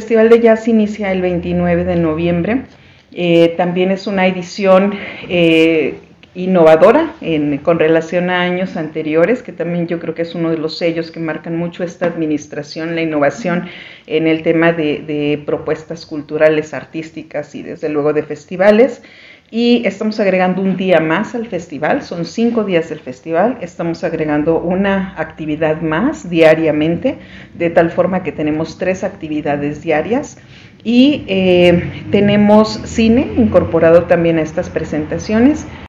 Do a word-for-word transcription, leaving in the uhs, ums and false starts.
Festival de Jazz inicia el veintinueve de noviembre. Eh, también es una edición eh, innovadora en, con relación a años anteriores, que también yo creo que es uno de los sellos que marcan mucho esta administración, la innovación en el tema de, de propuestas culturales, artísticas y desde luego de festivales. Y estamos agregando un día más al festival, son cinco días del festival, estamos agregando una actividad más diariamente, de tal forma que tenemos tres actividades diarias y eh, tenemos cine incorporado también a estas presentaciones.